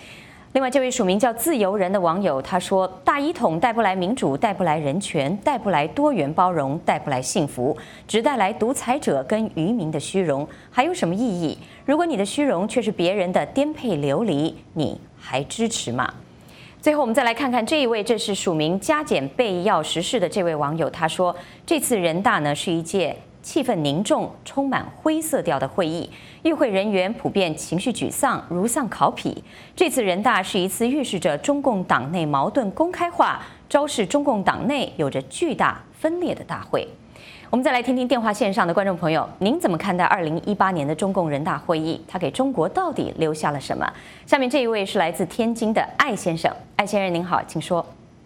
另外，这位署名叫自由人的网友他说：“大一统带不来民主，带不来人权，带不来多元包容，带不来幸福，只带来独裁者跟愚民的虚荣，还有什么意义？如果你的虚荣却是别人的颠沛流离，你还支持吗？”最后，我们再来看看这一位，这是署名加减备要时事的这位网友，他说：“这次人大呢是一届气氛凝重、充满灰色调的会议，与会人员普遍情绪沮丧，如丧考妣。这次人大是一次预示着中共党内矛盾公开化、昭示中共党内有着巨大分裂的大会。”我们再来听听电话线上的观众朋友，您怎么看待2018年的中共人大会议？它给中国到底留下了什么？下面这一位是来自天津的艾先生，艾先生您好，请说。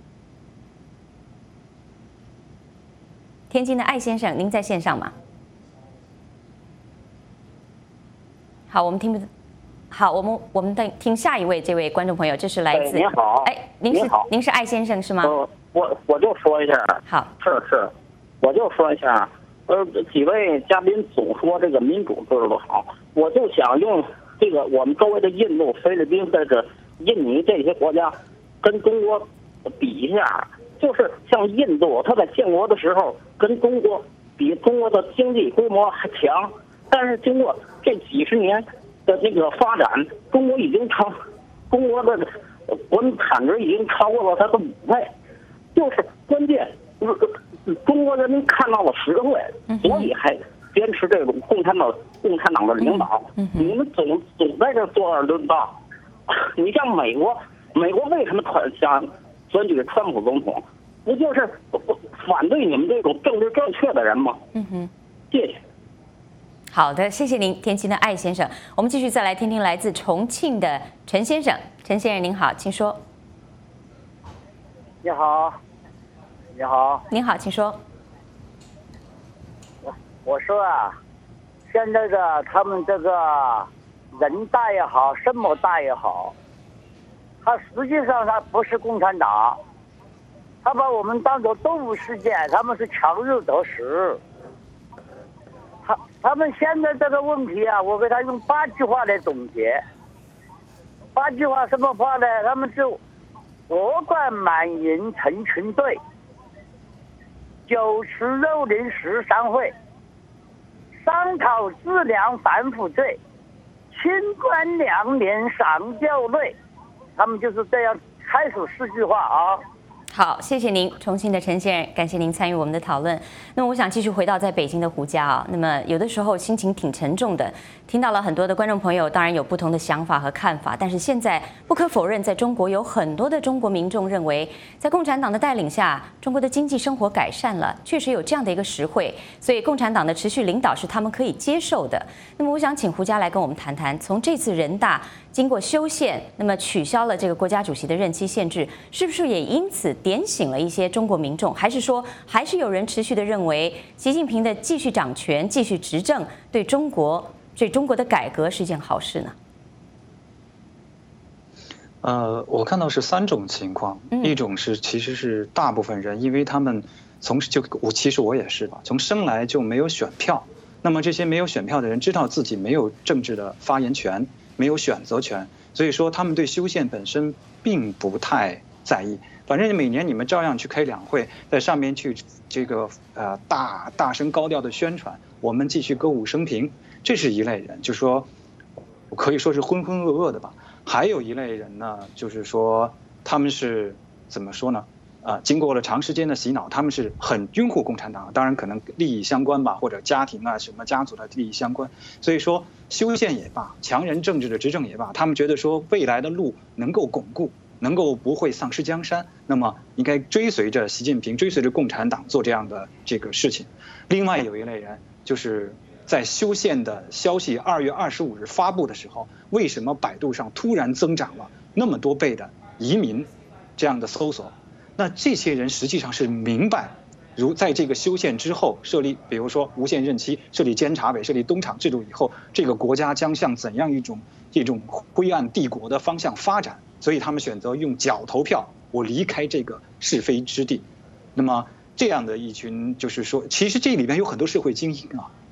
天津的艾先生，您在线上吗？好，我们听不。好，我们再听下一位这位观众朋友，这是来自。 您好。 哎，您是艾先生是吗？ 我就说一下。 好。 是，我就说一下。几位嘉宾总说这个民主制度好，我就想用这个我们周围的印度、菲律宾、印尼这些国家跟中国比一下。就是像印度，它在建国的时候跟中国比，中国的经济规模还强，但是经过这几十年的那个发展，中国的国民产值已经超过了它的5倍。就是关键，中国人民看到了实惠，所以还坚持这种共产党的领导。你们总在这坐而论道。你像美国为什么想选举川普总统，不就是反对你们这种政治正确的人吗？谢谢。 好的，谢谢您，天津的艾先生。我们继续再来听听来自重庆的陈先生。陈先生您好，请说。 你好。 您好，请说。 我说啊，现在他们这个人大也好，什么大也好，他实际上他不是共产党，他把我们当作动物世界，他们是强肉得食。他们现在这个问题啊，我给他用8句话来总结。8句话什么话呢？他们就夺冠满盈成群队，酒池肉林13会，商讨治良反腐罪，清官良年赏教累。他们就是这样开始4句话啊。 好，谢谢您，重庆的陈先生，感谢您参与我们的讨论。那么我想继续回到在北京的胡佳啊，那么有的时候心情挺沉重的，听到了很多的观众朋友，当然有不同的想法和看法，但是现在不可否认，在中国有很多的中国民众认为，在共产党的带领下，中国的经济生活改善了，确实有这样的一个实惠，所以共产党的持续领导是他们可以接受的。那么我想请胡佳来跟我们谈谈，从这次人大经过修宪，那么取消了这个国家主席的任期限制，是不是也因此点醒了一些中国民众？还是说，还是有人持续的认为，习近平的继续掌权、继续执政，对中国的改革是一件好事呢？ 我看到是3种情况，一种是其实是大部分人，因为他们其实我也是吧，从生来就没有选票，那么这些没有选票的人知道自己没有政治的发言权，没有选择权，所以说他们对修宪本身并不太在意。反正每年你们照样去开两会，在上面去这个大声高调的宣传，我们继续歌舞升平，这是一类人，就是说可以说是浑浑噩噩的吧。还有一类人呢，就是说他们是怎么说呢？经过了长时间的洗脑，他们是很拥护共产党，当然可能利益相关吧，或者家庭啊什么家族的利益相关。所以说修宪也罢，强人政治的执政也罢，他们觉得说未来的路能够巩固，能够不会丧失江山，那么应该追随着习近平，追随着共产党做这样的这个事情。另外有一类人，就是在修宪的消息2月25日发布的时候，为什么百度上突然增长了那么多倍的移民这样的搜索？那这些人实际上是明白，如在这个修宪之后设立，比如说无限任期，设立监察委，设立东厂制度以后，这个国家将向怎样一种灰暗帝国的方向发展，所以他们选择用脚投票，我离开这个是非之地。那么这样的一群，就是说其实这里边有很多社会精英啊，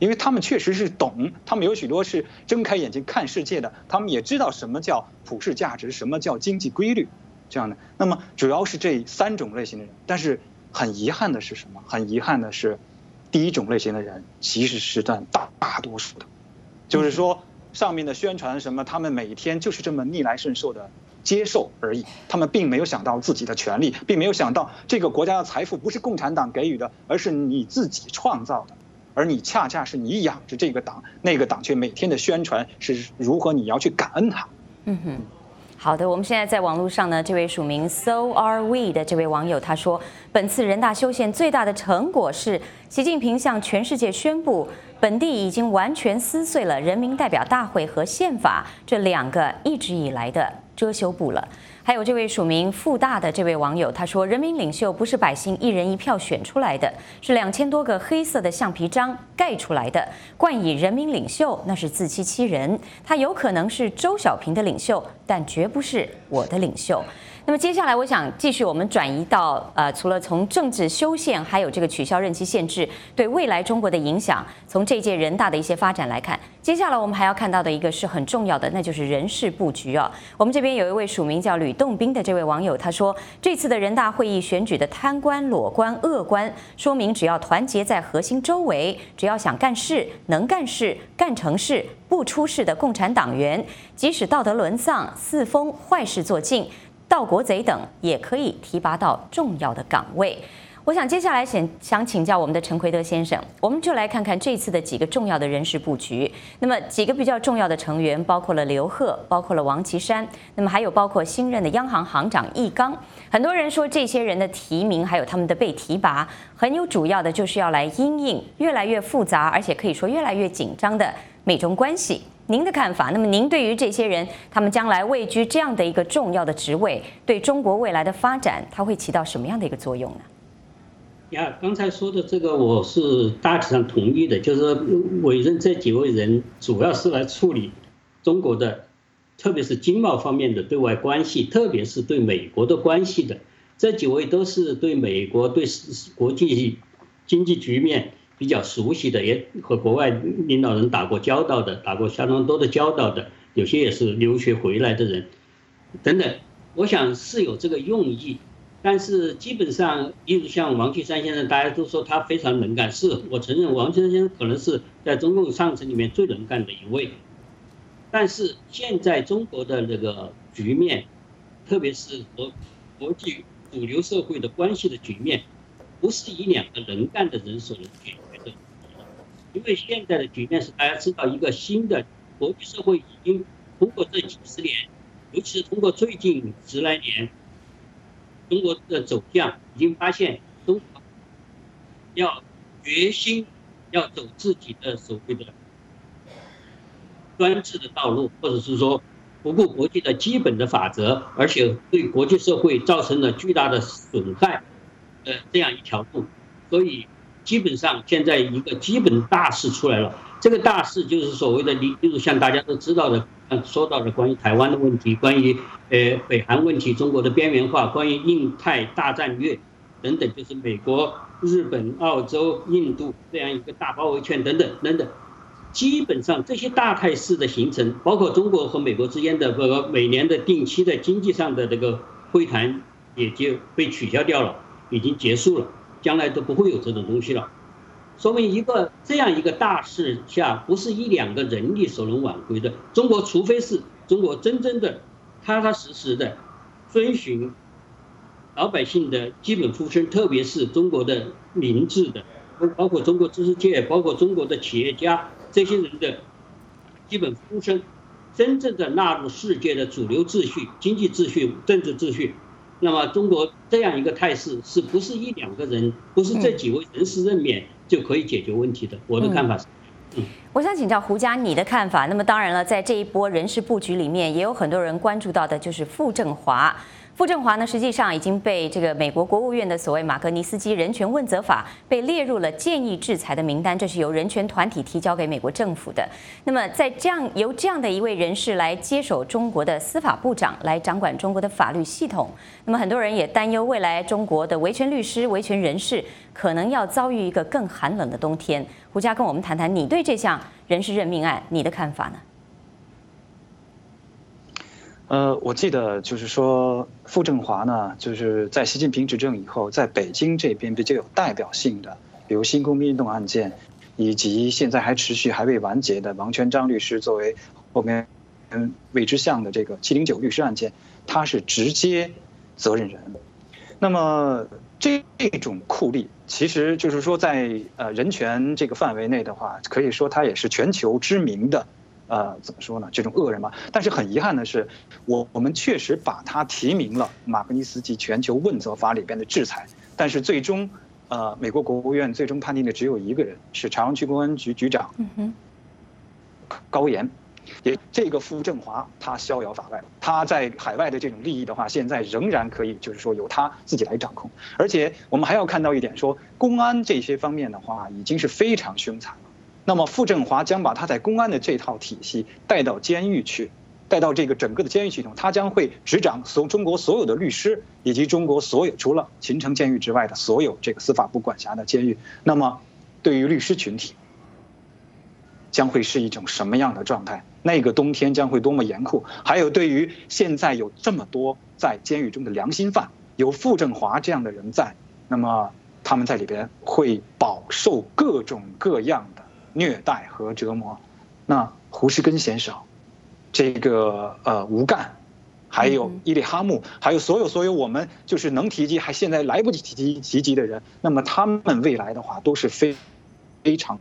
因为他们确实是懂，他们有许多是睁开眼睛看世界的，他们也知道什么叫普世价值，什么叫经济规律，这样的。那么主要是这3种类型的人，但是很遗憾的是什么？很遗憾的是，第一种类型的人其实是占大多数的，就是说上面的宣传什么，他们每天就是这么逆来顺受的接受而已，他们并没有想到自己的权利，并没有想到这个国家的财富不是共产党给予的，而是你自己创造的，而你恰恰是你养着这个党，那个党却每天的宣传是如何你要去感恩它。 好的，我们现在在网络上呢，这位署名 So Are We 的这位网友他说，本次人大修宪最大的成果是习近平向全世界宣布，本地已经完全撕碎了人民代表大会和宪法这2个一直以来的遮羞布了。还有这位署名富大的这位网友他说，人民领袖不是百姓1人1票选出来的，是2000多个黑色的橡皮章盖出来的，冠以人民领袖那是自欺欺人，他有可能是周小平的领袖，但绝不是我的领袖。那么接下来我想继续我们转移到除了从政治修宪还有这个取消任期限制对未来中国的影响，从这届人大的一些发展来看，接下来我们还要看到的一个是很重要的，那就是人事布局啊。我们这边有一位署名叫吕洞宾的这位网友他说，这次的人大会议选举的贪官裸官恶官，说明只要团结在核心周围，只要想干事能干事干成事不出事的共产党员，即使道德沦丧四风坏事做尽，盗国贼等也可以提拔到重要的岗位。我想接下来想请教我们的陈奎德先生，我们就来看看这次的几个重要的人事布局。那么几个比较重要的成员包括了刘鹤，包括了王岐山，那么还有包括新任的央行行长易纲。很多人说这些人的提名还有他们的被提拔，很有主要的就是要来因应越来越复杂，而且可以说越来越紧张的美中关系。您的看法？那么您对于这些人，他们将来位居这样的一个重要的职位，对中国未来的发展，它会起到什么样的一个作用呢？ 刚才说的这个我是大体上同意的，就是委任这几位人主要是来处理中国的，特别是经贸方面的对外关系，特别是对美国的关系的。这几位都是对美国、对国际经济局面比较熟悉的，也和国外领导人打过交道的，打过相当多的交道的，有些也是留学回来的人，等等。我想是有这个用意。但是基本上，例如像王岐山先生，大家都说他非常能干，是我承认王岐山先生可能是在中共上层里面最能干的一位。但是现在中国的这个局面，特别是和国际主流社会的关系的局面，不是一2个能干的人所能解决的。因为现在的局面是大家知道，一个新的国际社会已经通过这几十年，尤其是通过最近10来年。中国的走向已经发现，中国要决心要走自己的所谓的专制的道路，或者是说不顾国际的基本的法则，而且对国际社会造成了巨大的损害的这样一条路。所以基本上现在一个基本大势出来了，这个大势就是所谓的，例如像大家都知道的，说到的关于台湾的问题，关于北韩问题，中国的边缘化，关于印太大战略等等，就是美国、日本、澳洲、印度这样一个大包围圈等等等等。基本上这些大态势的形成，包括中国和美国之间的每年的定期的经济上的这个会谈，也就被取消掉了，已经结束了，将来都不会有这种东西了。说明这样一个大势下，不是1、2个人力所能挽回的。中国除非是中国真正的踏踏实实的遵循老百姓的基本呼声，特别是中国的民智的，包括中国知识界，包括中国的企业家这些人的基本呼声，真正的纳入世界的主流秩序、经济秩序、政治秩序。那么中国这样一个态势，是不是1、2个人，不是这几位人事任免就可以解决问题的？我的看法是。 我想请教胡佳你的看法。那么当然了，在这一波人事布局里面，也有很多人关注到的就是傅政华。 傅政华呢，实际上已经被这个美国国务院的所谓马格尼斯基人权问责法被列入了建议制裁的名单，这是由人权团体提交给美国政府的。那么，在由这样的一位人士来接手中国的司法部长，来掌管中国的法律系统，那么很多人也担忧未来中国的维权律师、维权人士可能要遭遇一个更寒冷的冬天。胡佳跟我们谈谈你对这项人事任命案你的看法呢？ 我记得就是说，傅政华呢，就是在习近平执政以后，在北京这边比较有代表性的，比如新公民运动案件，以及现在还持续还未完结的王全璋律师作为后面为之项的这个709律师案件，他是直接责任人。那么这种酷吏，其实就是说在人权这个范围内的话，可以说他也是全球知名的。怎么说呢？这种恶人嘛。但是很遗憾的是，我们确实把他提名了马格尼斯基全球问责法里边的制裁，但是最终，美国国务院最终判定的只有一个人，是朝阳区公安局局长高岩。也这个傅政华他逍遥法外，他在海外的这种利益的话，现在仍然可以就是说由他自己来掌控。而且我们还要看到一点，说公安这些方面的话，已经是非常凶残了。那么傅政华将把他在公安的这套体系带到监狱去，带到这个整个的监狱系统，他将会执掌中国所有的律师，以及中国所有除了秦城监狱之外的所有这个司法部管辖的监狱。那么对于律师群体，将会是一种什么样的状态？那个冬天将会多么严酷？还有对于现在有这么多在监狱中的良心犯，有傅政华这样的人在，那么他们在里边会饱受各种各样的虐待和折磨。那胡适根先生，这个吴干，还有伊利哈木，还有所有我们就是能提及还现在来不及提及的人，那么他们未来的话都是非常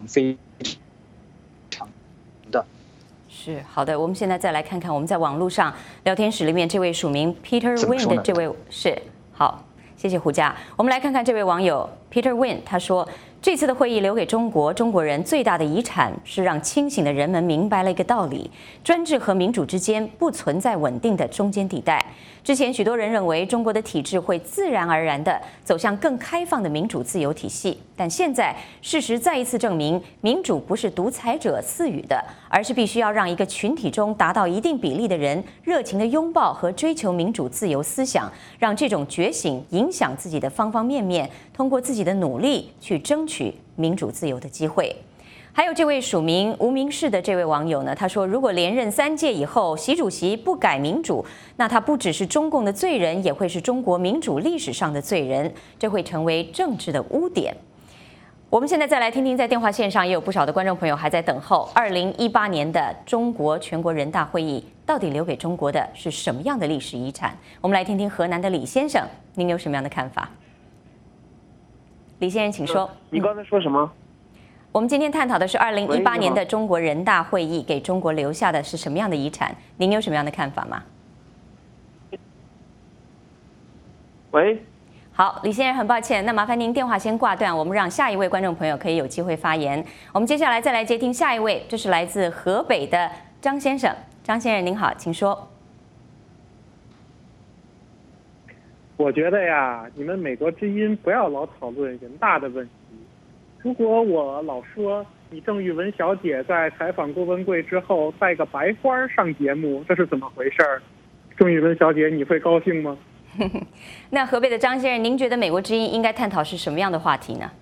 的。 是好的，我们现在再来看看我们在网络上聊天室里面这位署名 Peter Win 的这位是好，谢谢胡佳。我们来看看这位网友 Peter Win， 他说。这次的会议留给中国人最大的遗产是让清醒的人们明白了一个道理：专制和民主之间不存在稳定的中间地带。之前许多人认为中国的体制会自然而然地走向更开放的民主自由体系，但现在事实再一次证明，民主不是独裁者赐予的，而是必须要让一个群体中达到一定比例的人热情地拥抱和追求民主自由思想，让这种觉醒影响自己的方方面面，通过自己的努力去争取民主自由的机会。还有这位署名无名氏的这位网友呢，他说，如果连任3届以后，习主席不改民主，那他不只是中共的罪人，也会是中国民主历史上的罪人，这会成为政治的污点。我们现在再来听听，在电话线上也有不少的观众朋友还在等候2018年的中国全国人大会议到底留给中国的是什么样的历史遗产？我们来听听河南的李先生，您有什么样的看法？李先生，请说。 你刚才说什么？ 我们今天探讨的是2018年的中国人大会议给中国留下的是什么样的遗产？您有什么样的看法吗？ 喂。 好，李先生，很抱歉，那麻烦您电话先挂断，我们让下一位观众朋友可以有机会发言。我们接下来再来接听下一位，这是来自河北的张先生。张先生您好，请说。 我觉得呀，你们美国之音不要老讨论人大的问题。如果我老说你郑玉文小姐在采访郭文贵之后带个白花上节目，这是怎么回事儿？郑玉文小姐，你会高兴吗？ 那河北的张先生，您觉得美国之音应该探讨是什么样的话题呢？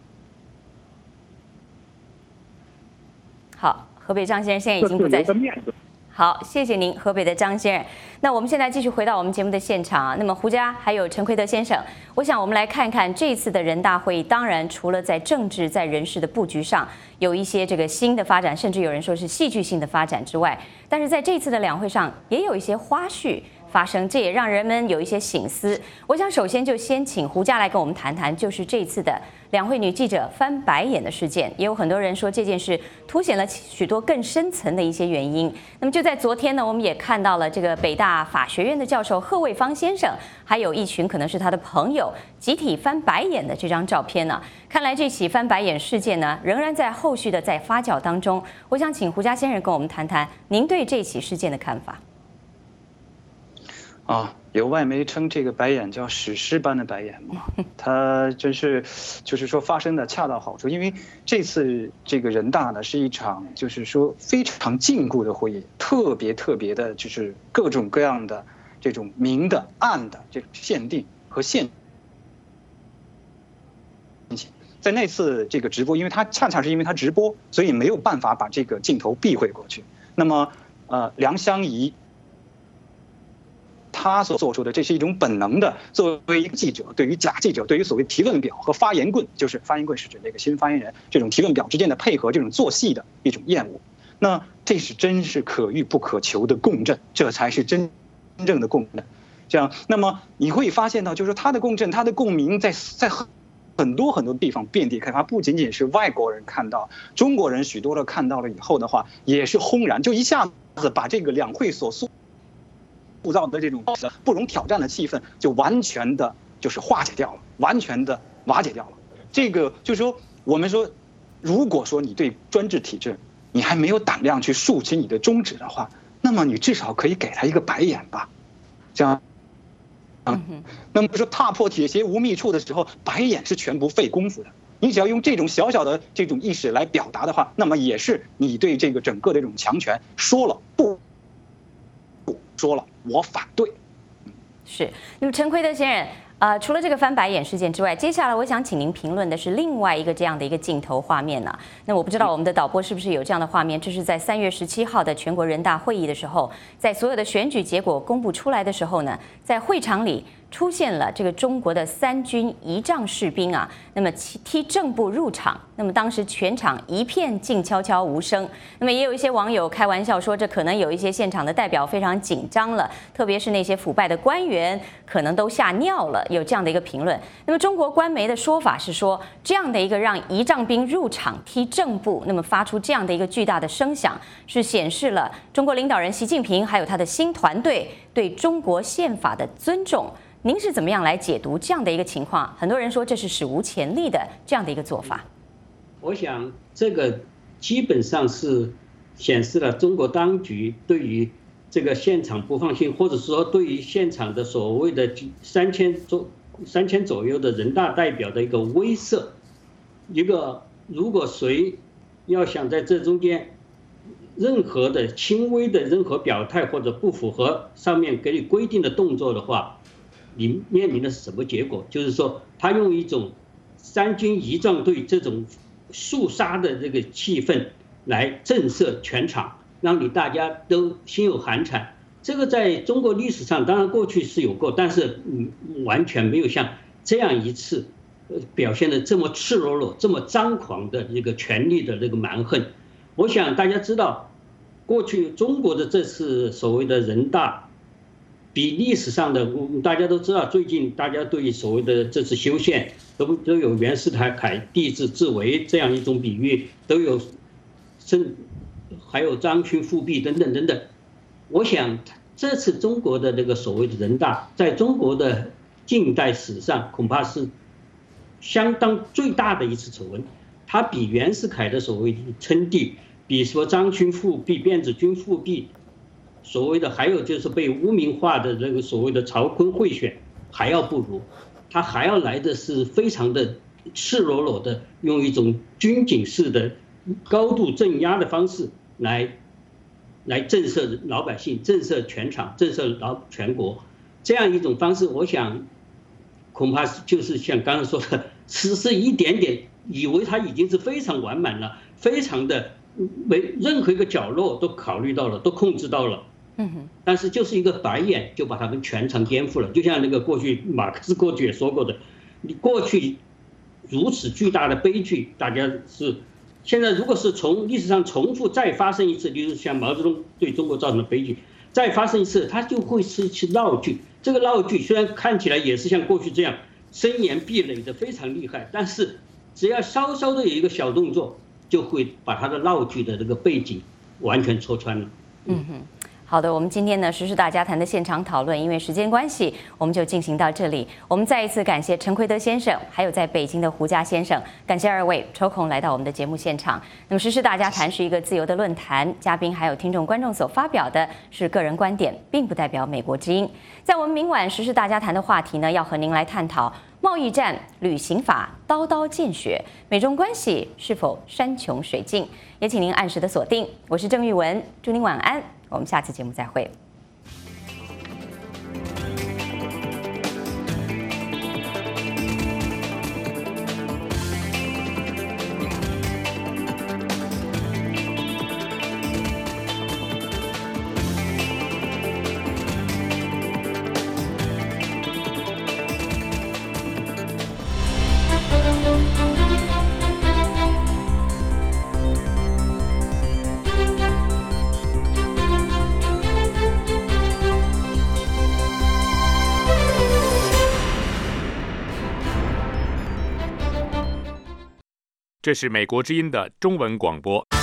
好，河北张先生现在已经不在。好，谢谢您，河北的张先生。那我们现在继续回到我们节目的现场啊。那么胡佳还有陈奎德先生，我想我们来看看这次的人大会议，当然除了在政治、在人事的布局上有一些这个新的发展，甚至有人说是戏剧性的发展之外，但是在这次的两会上也有一些花絮发生，这也让人们有一些省思。我想首先就先请胡佳来跟我们谈谈，就是这次的两会女记者翻白眼的事件。也有很多人说这件事凸显了许多更深层的一些原因。那么就在昨天呢，我们也看到了这个北大法学院的教授贺卫方先生，还有一群可能是他的朋友集体翻白眼的这张照片呢。看来这起翻白眼事件呢，仍然在后续的在发酵当中。我想请胡佳先生跟我们谈谈您对这起事件的看法。 有外媒称这个白眼叫史诗般的白眼嘛，它真是，就是说发生的恰到好处。因为这次这个人大呢是一场就是说非常禁锢的会议，特别的就是各种各样的这种明的暗的这种限定和限。在那次这个直播，因为它恰恰是因为它直播，所以没有办法把这个镜头避讳过去。那么梁香怡。他所做出的，这是一种本能的，作为一个记者，对于假记者，对于所谓提问表和发言棍，就是发言棍是指那个新发言人这种提问表之间的配合，这种做戏的一种厌恶。那这是真是可遇不可求的共振，这才是真正的共振。这样，那么你会发现到，就是说他的共振，他的共鸣在很多地方遍地开花，不仅仅是外国人看到，中国人许多的看到了以后的话，也是轰然，就一下子把这个两会所塑造的这种不容挑战的气氛，就完全的就是化解掉了，完全的瓦解掉了。这个就是说，我们说，如果说你对专制体制你还没有胆量去竖起你的中指的话，那么你至少可以给他一个白眼吧，这样。那么说踏破铁鞋无觅处的时候，白眼是全不费功夫的。你只要用这种小小的这种意识来表达的话，那么也是你对这个整个的这种强权说了不。说了，我反对。 是，那么陈奎德先生，除了这个翻白眼事件之外，接下来我想请您评论的是另外一个这样的一个镜头画面呢。那我不知道我们的导播是不是有这样的画面？这是在3月17号的全国人大会议的时候，在所有的选举结果公布出来的时候呢，在会场里出现了这个中国的3军仪仗士兵啊，那么踢正步入场，那么当时全场一片静悄悄无声。那么也有一些网友开玩笑说，这可能有一些现场的代表非常紧张了，特别是那些腐败的官员可能都吓尿了，有这样的一个评论。那么中国官媒的说法是说，这样的一个让仪仗兵入场踢正步，那么发出这样的一个巨大的声响，是显示了中国领导人习近平还有他的新团队对中国宪法的尊重。您是怎么样来解读这样的一个情况？很多人说这是史无前例的这样的一个做法。 我想这个基本上是显示了中国当局对于这个现场不放心，或者说对于现场的所谓的3000左右的人大代表的一个威慑。一个如果谁要想在这中间任何的轻微的任何表态或者不符合上面给你规定的动作的话，你面临的是什么结果？就是说，他用一种3军仪仗队这种肃杀的这个气氛来震慑全场，让你大家都心有寒蝉。这个在中国历史上当然过去是有过，但是完全没有像这样一次表现的这么赤裸裸、这么张狂的这个权力的这个蛮横。我想大家知道，过去中国的这次所谓的人大，比历史上的大家都知道，最近大家对所谓的这次修宪都有袁世凯帝制自为这样一种比喻，都有还有张勋复辟等等等等。我想这次中国的这个所谓的人大，在中国的近代史上恐怕是相当最大的一次丑闻。它比袁世凯的所谓称帝，比说张勋复辟、卞子军复辟，所谓的还有就是被污名化的这个所谓的曹锟贿选还要不如，他还要来的是非常的赤裸裸的，用一种军警式的高度镇压的方式来震慑老百姓、震慑全场、震慑全国，这样一种方式，我想恐怕就是像刚才说的，是一点点以为他已经是非常完满了，非常的任何一个角落都考虑到了，都控制到了。但是就是一个白眼就把他们全场颠覆了，就像那个过去马克思过去也说过的，你过去如此巨大的悲剧，大家是现在如果是从历史上重复再发生一次，就是像毛泽东对中国造成的悲剧再发生一次，它就会是闹剧。这个闹剧虽然看起来也是像过去这样深严壁垒的非常厉害，但是只要稍稍的有一个小动作，就会把他的闹剧的这个背景完全戳穿了。 好的，我们今天呢时事大家谈的现场讨论，因为时间关系，我们就进行到这里。我们再一次感谢陈奎德先生，还有在北京的胡佳先生，感谢二位抽空来到我们的节目现场。那么时事大家谈是一个自由的论坛，嘉宾还有听众观众所发表的是个人观点，并不代表美国之音。在我们明晚时事大家谈的话题呢，要和您来探讨贸易战、旅行法、刀刀见血，美中关系是否山穷水尽？也请您按时的锁定。我是郑玉文，祝您晚安。我们下次节目再会。 这是美国之音的中文广播。